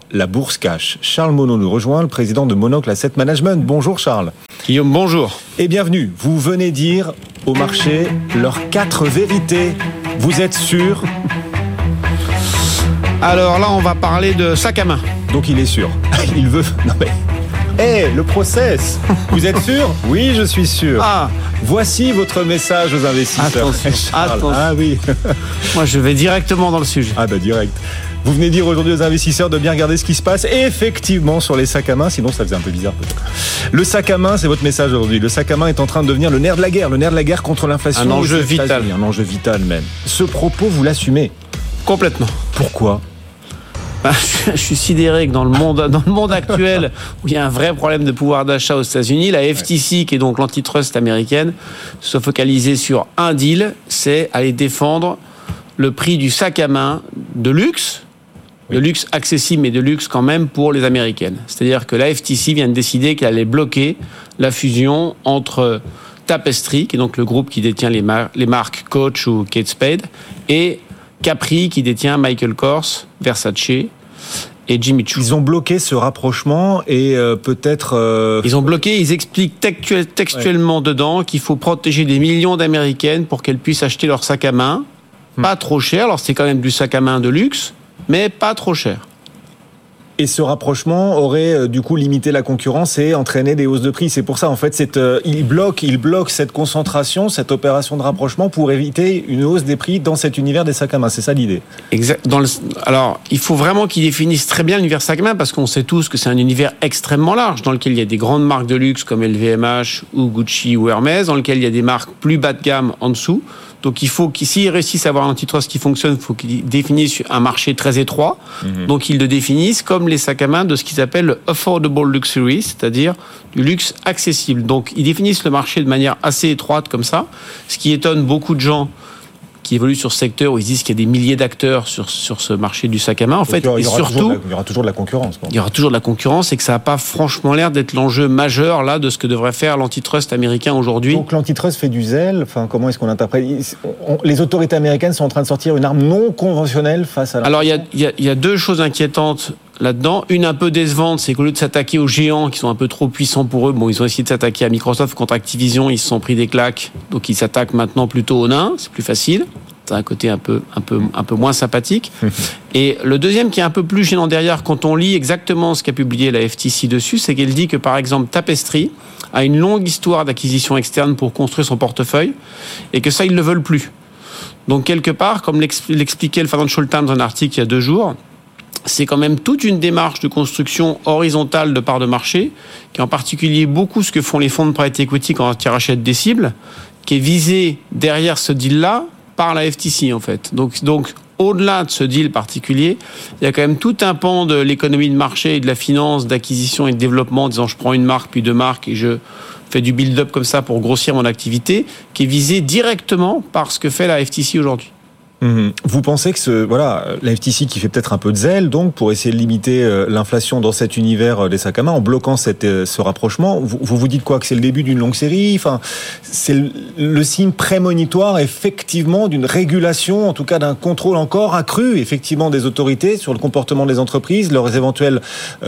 la bourse cash. Charles Monod nous rejoint, le président de Monocle Asset Management. Bonjour Charles. Guillaume, bonjour. Et bienvenue. Vous venez dire au marché leurs 4 vérités. Vous êtes sûr? Alors là, on va parler de sac à main. Donc il est sûr. Il veut... Non mais... le process. Vous êtes sûr? Oui, je suis sûr. Voici votre message aux investisseurs. Attention. Ah oui. Moi, je vais directement dans le sujet. Direct. Vous venez dire aujourd'hui aux investisseurs de bien regarder ce qui se passe effectivement sur les sacs à main, sinon ça faisait un peu bizarre peut-être. Le sac à main, c'est votre message aujourd'hui. Le sac à main est en train de devenir le nerf de la guerre contre l'inflation. Un enjeu vital. Un enjeu vital même. Ce propos, vous l'assumez? Complètement. Pourquoi? Je suis sidéré que dans le monde actuel, où il y a un vrai problème de pouvoir d'achat aux États-Unis, la FTC, qui est donc l'antitrust américaine, soit focalisée sur un deal, c'est aller défendre le prix du sac à main de luxe, de luxe accessible, mais de luxe quand même pour les Américaines. C'est-à-dire que la FTC vient de décider qu'elle allait bloquer la fusion entre Tapestry, qui est donc le groupe qui détient les marques Coach ou Kate Spade, et Capri, qui détient Michael Kors, Versace et Jimmy Choo. Ils ont bloqué ce rapprochement et peut-être... Ils ont bloqué, ils expliquent textuellement dedans qu'il faut protéger des millions d'Américaines pour qu'elles puissent acheter leur sac à main. Pas trop cher, alors c'est quand même du sac à main de luxe, mais pas trop cher. Et ce rapprochement aurait du coup limité la concurrence et entraîné des hausses de prix. C'est pour ça en fait, il bloque cette concentration, cette opération de rapprochement pour éviter une hausse des prix dans cet univers des sacs à main. C'est ça l'idée. Exact. Alors, il faut vraiment qu'ils définissent très bien l'univers sac à main parce qu'on sait tous que c'est un univers extrêmement large dans lequel il y a des grandes marques de luxe comme LVMH ou Gucci ou Hermès, dans lequel il y a des marques plus bas de gamme en dessous. Donc il faut s'ils réussissent à avoir un antitrust qui fonctionne, il faut qu'ils définissent un marché très étroit. Donc ils le définissent comme les sacs à main de ce qu'ils appellent le affordable luxury, c'est-à-dire du luxe accessible. Donc ils définissent le marché de manière assez étroite comme ça, ce qui étonne beaucoup de gens qui évoluent sur ce secteur où ils disent qu'il y a des milliers d'acteurs sur ce marché du sac à main. En fait, il y aura toujours de la concurrence. Il y aura toujours de la concurrence et que ça n'a pas franchement l'air d'être l'enjeu majeur là de ce que devrait faire l'antitrust américain aujourd'hui. Donc l'antitrust fait du zèle. Enfin, comment est-ce qu'on interprète? Les autorités américaines sont en train de sortir une arme non conventionnelle face à Alors il y a deux choses inquiétantes là-dedans. Une un peu décevante, c'est qu'au lieu de s'attaquer aux géants qui sont un peu trop puissants pour eux, ils ont essayé de s'attaquer à Microsoft contre Activision, ils se sont pris des claques, donc ils s'attaquent maintenant plutôt aux nains, c'est plus facile. C'est un côté un peu moins sympathique. Et le deuxième qui est un peu plus gênant derrière, quand on lit exactement ce qu'a publié la FTC dessus, c'est qu'elle dit que par exemple Tapestry a une longue histoire d'acquisition externe pour construire son portefeuille et que ça ils ne le veulent plus. Donc quelque part, comme l'expliquait le Financial Times dans un article il y a 2 jours, c'est quand même toute une démarche de construction horizontale de parts de marché, qui est en particulier beaucoup ce que font les fonds de private equity quand ils rachètent des cibles, qui est visée derrière ce deal-là par la FTC en fait. Donc au-delà de ce deal particulier, il y a quand même tout un pan de l'économie de marché et de la finance, d'acquisition et de développement, en disant je prends une marque puis 2 marques et je fais du build-up comme ça pour grossir mon activité, qui est visée directement par ce que fait la FTC aujourd'hui. Vous pensez que la FTC qui fait peut-être un peu de zèle donc pour essayer de limiter l'inflation dans cet univers des sacs à main en bloquant ce rapprochement, vous dites quoi, que c'est le début d'une longue série, enfin c'est le signe prémonitoire effectivement d'une régulation, en tout cas d'un contrôle encore accru effectivement des autorités sur le comportement des entreprises, leurs éventuelles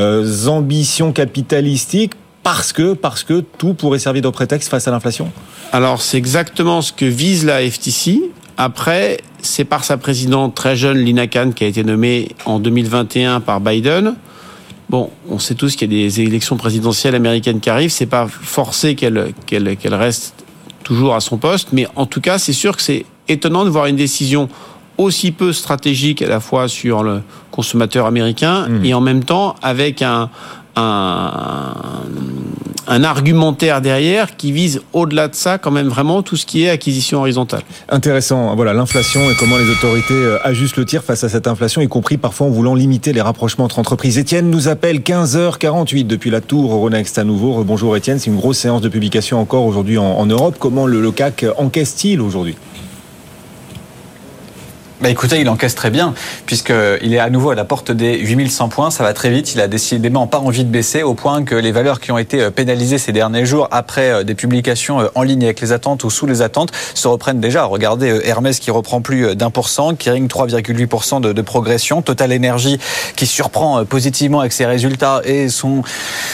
ambitions capitalistiques, parce que tout pourrait servir de prétexte face à l'inflation? Alors c'est exactement ce que vise la FTC. Après, c'est par sa présidente très jeune, Lina Khan, qui a été nommée en 2021 par Biden. Bon, on sait tous qu'il y a des élections présidentielles américaines qui arrivent. C'est pas forcé qu'elle reste toujours à son poste, mais en tout cas, c'est sûr que c'est étonnant de voir une décision aussi peu stratégique à la fois sur le consommateur américain et en même temps avec un argumentaire derrière qui vise au-delà de ça quand même vraiment tout ce qui est acquisition horizontale. Intéressant, voilà l'inflation et comment les autorités ajustent le tir face à cette inflation, y compris parfois en voulant limiter les rapprochements entre entreprises. Étienne nous appelle 15h48 depuis la tour Euronext à nouveau. Bonjour Étienne, c'est une grosse séance de publication encore aujourd'hui en Europe. Comment le CAC encaisse-t-il aujourd'hui ? Écoutez, il encaisse très bien, puisqu'il est à nouveau à la porte des 8100 points. Ça va très vite. Il a décidément pas envie de baisser, au point que les valeurs qui ont été pénalisées ces derniers jours, après des publications en ligne avec les attentes ou sous les attentes, se reprennent déjà. Regardez Hermès qui reprend plus d'1%, Kering 3,8% de progression, Total Energy qui surprend positivement avec ses résultats et son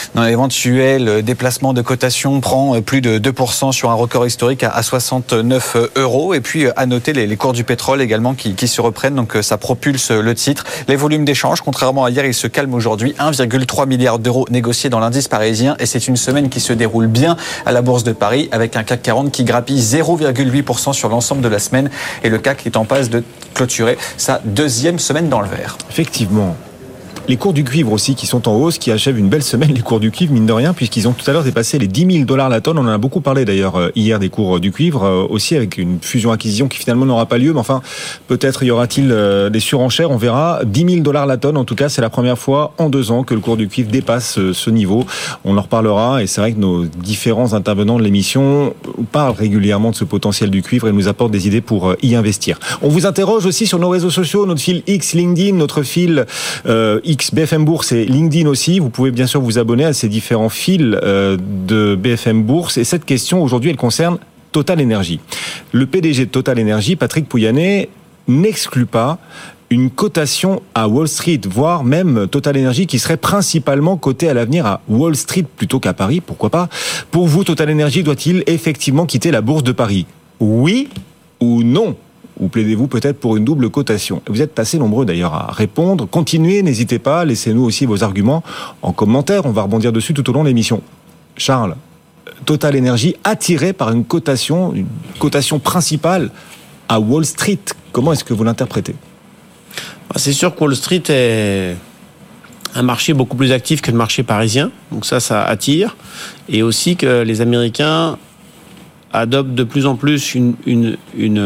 éventuel déplacement de cotation prend plus de 2% sur un record historique à 69 €. Et puis à noter les cours du pétrole également qui se reprennent, donc ça propulse le titre. Les volumes d'échange, contrairement à hier, ils se calment aujourd'hui. 1,3 milliard d'euros négociés dans l'indice parisien, et c'est une semaine qui se déroule bien à la Bourse de Paris, avec un CAC 40 qui grappille 0,8% sur l'ensemble de la semaine, et le CAC est en passe de clôturer sa deuxième semaine dans le vert. Effectivement. Les cours du cuivre aussi qui sont en hausse, qui achèvent une belle semaine, les cours du cuivre, mine de rien, puisqu'ils ont tout à l'heure dépassé les 10 000 $ la tonne. On en a beaucoup parlé d'ailleurs hier des cours du cuivre, aussi avec une fusion-acquisition qui finalement n'aura pas lieu. Mais enfin, peut-être y aura-t-il des surenchères, on verra. 10 000 $ la tonne, en tout cas, c'est la première fois en 2 ans que le cours du cuivre dépasse ce niveau. On en reparlera, et c'est vrai que nos différents intervenants de l'émission parlent régulièrement de ce potentiel du cuivre et nous apportent des idées pour y investir. On vous interroge aussi sur nos réseaux sociaux, notre fil X LinkedIn, notre fil X BFM Bourse et LinkedIn aussi. Vous pouvez bien sûr vous abonner à ces différents fils de BFM Bourse. Et cette question aujourd'hui, elle concerne Total Energy. Le PDG de Total Energy, Patrick Pouyanné, n'exclut pas une cotation à Wall Street, voire même Total Energy qui serait principalement coté à l'avenir à Wall Street plutôt qu'à Paris. Pourquoi pas ? Pour vous, Total Energy doit-il effectivement quitter la bourse de Paris ? Oui ou non ? Ou plaidez-vous peut-être pour une double cotation ? Vous êtes assez nombreux d'ailleurs à répondre. Continuez, n'hésitez pas, laissez-nous aussi vos arguments en commentaire. On va rebondir dessus tout au long de l'émission. Charles, Total Energy attiré par une cotation principale à Wall Street. Comment est-ce que vous l'interprétez ? C'est sûr que Wall Street est un marché beaucoup plus actif que le marché parisien. Donc ça attire. Et aussi que les Américains adoptent de plus en plus ils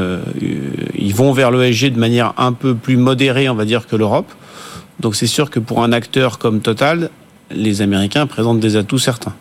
vont vers l'ESG de manière un peu plus modérée, on va dire, que l'Europe. Donc c'est sûr que pour un acteur comme Total, les Américains présentent des atouts certains.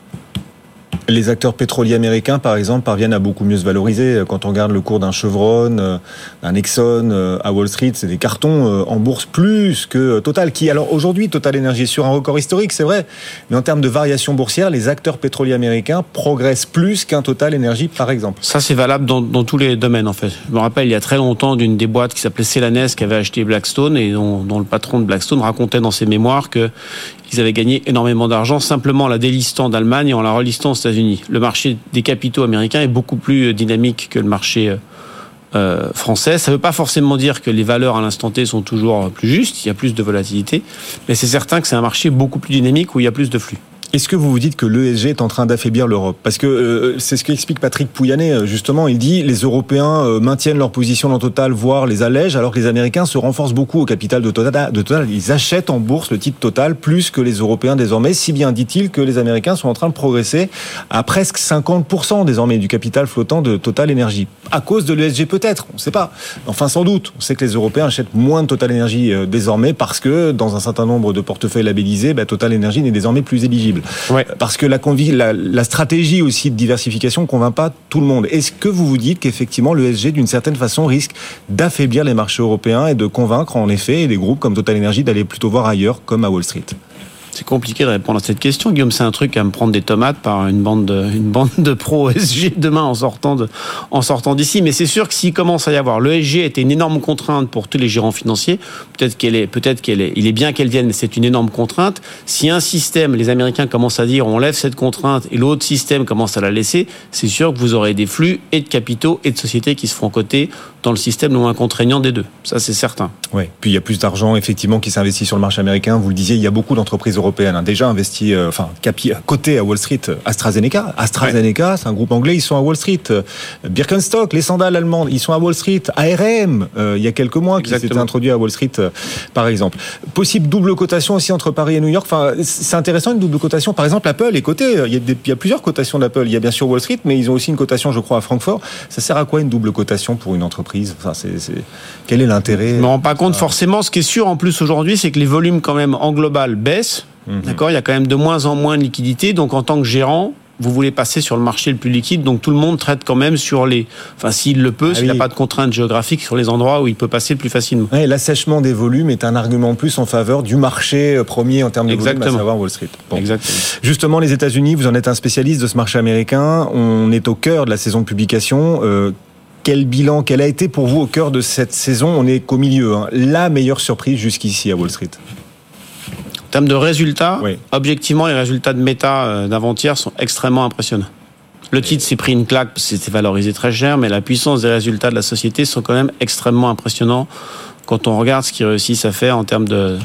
Les acteurs pétroliers américains, par exemple, parviennent à beaucoup mieux se valoriser. Quand on regarde le cours d'un Chevron, d'un Exxon à Wall Street, c'est des cartons en bourse plus que Total. Alors aujourd'hui, Total Energy est sur un record historique, c'est vrai. Mais en termes de variation boursière, les acteurs pétroliers américains progressent plus qu'un Total Energy, par exemple. Ça, c'est valable dans tous les domaines, en fait. Je me rappelle, il y a très longtemps, d'une des boîtes qui s'appelait Cellanes, qui avait acheté Blackstone, et dont le patron de Blackstone racontait dans ses mémoires que ils avaient gagné énormément d'argent simplement en la délistant d'Allemagne et en la relistant aux États-Unis. Le marché des capitaux américains est beaucoup plus dynamique que le marché français. Ça ne veut pas forcément dire que les valeurs à l'instant T sont toujours plus justes, il y a plus de volatilité, mais c'est certain que c'est un marché beaucoup plus dynamique où il y a plus de flux. Est-ce que vous vous dites que l'ESG est en train d'affaiblir l'Europe ? Parce que c'est ce qu'explique Patrick Pouyanné, justement. Il dit les Européens maintiennent leur position dans Total, voire les allègent, alors que les Américains se renforcent beaucoup au capital de Total. Ils achètent en bourse le titre Total plus que les Européens désormais, si bien dit-il que les Américains sont en train de progresser à presque 50% désormais du capital flottant de Total Energy. À cause de l'ESG peut-être, on ne sait pas. Enfin sans doute, on sait que les Européens achètent moins de Total Energy désormais parce que dans un certain nombre de portefeuilles labellisés, Total Energy n'est désormais plus éligible. Ouais. Parce que la stratégie aussi de diversification ne convainc pas tout le monde. Est-ce que vous vous dites qu'effectivement l'ESG d'une certaine façon risque d'affaiblir les marchés européens et de convaincre en effet des groupes comme Total Energy d'aller plutôt voir ailleurs comme à Wall Street ? C'est compliqué de répondre à cette question, Guillaume. C'est un truc à me prendre des tomates par une bande de pros ESG demain en sortant d'ici. Mais c'est sûr que s'il commence à y avoir, l'ESG était une énorme contrainte pour tous les gérants financiers. Il est bien qu'elle vienne, mais c'est une énorme contrainte. Si un système, les Américains commencent à dire on lève cette contrainte et l'autre système commence à la laisser, c'est sûr que vous aurez des flux et de capitaux et de sociétés qui se feront coter dans le système le moins contraignant des deux. Ça, c'est certain. Oui. Puis il y a plus d'argent effectivement qui s'investit sur le marché américain. Vous le disiez, il y a beaucoup d'entreprises européennes déjà investi, coté à Wall Street. AstraZeneca, c'est un groupe anglais, ils sont à Wall Street. Birkenstock, les sandales allemandes, ils sont à Wall Street. ARM, il y a quelques mois, qui s'était introduit à Wall Street, par exemple. Possible double cotation aussi entre Paris et New York. Enfin, c'est intéressant une double cotation. Par exemple, Apple est coté. Il y a plusieurs cotations d'Apple. Il y a bien sûr Wall Street, mais ils ont aussi une cotation, je crois, à Francfort. Ça sert à quoi une double cotation pour une entreprise ? Enfin, quel est l'intérêt ? Je ne me rends pas compte forcément. Ce qui est sûr en plus aujourd'hui, c'est que les volumes quand même en global baissent. D'accord, il y a quand même de moins en moins de liquidités. Donc en tant que gérant, vous voulez passer sur le marché le plus liquide, donc tout le monde traite quand même sur s'il le peut, s'il n'a pas de contraintes géographiques, sur les endroits où il peut passer le plus facilement. Ouais, l'assèchement des volumes est un argument plus en faveur du marché premier en termes de volume, à savoir Wall Street. Bon. Exactement. Justement, les États-Unis, vous en êtes un spécialiste de ce marché américain. On est au cœur de la saison de publication. Quel bilan, quel a été pour vous au cœur de cette saison? On est qu'au milieu. La meilleure surprise jusqu'ici à Wall Street. En termes de résultats, objectivement, les résultats de Meta d'avant-hier sont extrêmement impressionnants. Le titre s'est pris une claque parce que c'était valorisé très cher, mais la puissance des résultats de la société sont quand même extrêmement impressionnants quand on regarde ce qu'ils réussissent à faire en termes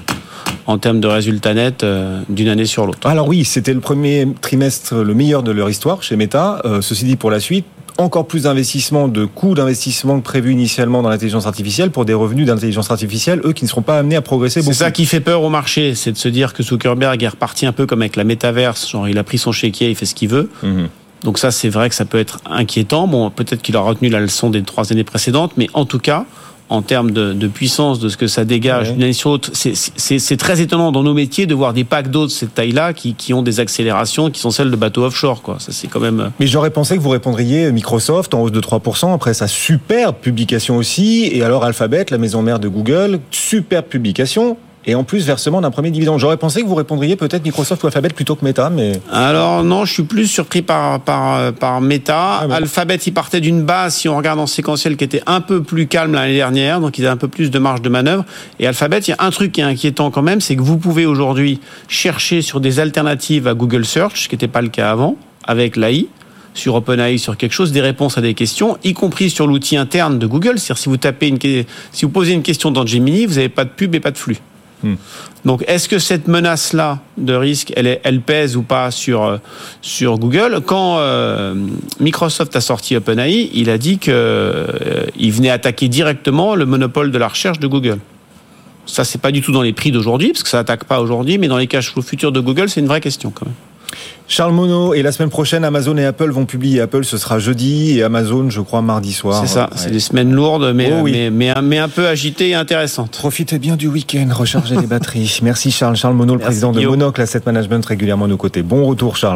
de résultats nets d'une année sur l'autre. Alors oui, c'était le premier trimestre le meilleur de leur histoire chez Meta. Ceci dit, pour la suite, encore plus d'investissement, de coûts d'investissement prévus initialement dans l'intelligence artificielle pour des revenus d'intelligence artificielle, eux qui ne seront pas amenés à progresser beaucoup. C'est ça qui fait peur au marché, c'est de se dire que Zuckerberg est reparti un peu comme avec la métaverse, genre il a pris son chéquier, il fait ce qu'il veut. Donc ça, c'est vrai que ça peut être inquiétant. Bon, peut-être qu'il a retenu la leçon des 3 années précédentes, mais en tout cas, en termes de puissance, de ce que ça dégage d'une année sur l'autre, c'est très étonnant dans nos métiers de voir des packs d'eau de cette taille-là qui ont des accélérations qui sont celles de bateaux offshore, quoi. Ça, c'est quand même... Mais j'aurais pensé que vous répondriez Microsoft en hausse de 3%, après sa superbe publication aussi, et alors Alphabet, la maison mère de Google, superbe publication, et en plus versement d'un premier dividende. J'aurais pensé que vous répondriez peut-être Microsoft ou Alphabet plutôt que Meta, mais... Alors non, je suis plus surpris par Meta. Alphabet, il partait d'une base, si on regarde en séquentiel, qui était un peu plus calme l'année dernière, donc il a un peu plus de marge de manœuvre. Et Alphabet, il y a un truc qui est inquiétant quand même, c'est que vous pouvez aujourd'hui chercher sur des alternatives à Google Search, ce qui n'était pas le cas avant, avec l'AI, sur OpenAI, sur quelque chose, des réponses à des questions, y compris sur l'outil interne de Google. C'est-à-dire si vous posez une question dans Gemini, vous n'avez pas de pub et pas de flux. Donc, est-ce que cette menace-là de risque, elle pèse ou pas sur Google? Quand Microsoft a sorti OpenAI, il a dit qu'il venait attaquer directement le monopole de la recherche de Google. Ça, c'est pas du tout dans les prix d'aujourd'hui, parce que ça attaque pas aujourd'hui, mais dans les cash flows futurs de Google, c'est une vraie question quand même. Charles Monod, et la semaine prochaine, Amazon et Apple vont publier. Apple, ce sera jeudi, et Amazon, je crois, mardi soir. C'est ça, c'est des semaines lourdes, mais un peu agitées et intéressantes. Profitez bien du week-end, rechargez les batteries. Merci Charles. Charles Monod, le président de Monocle Asset Management, régulièrement à nos côtés. Bon retour, Charles.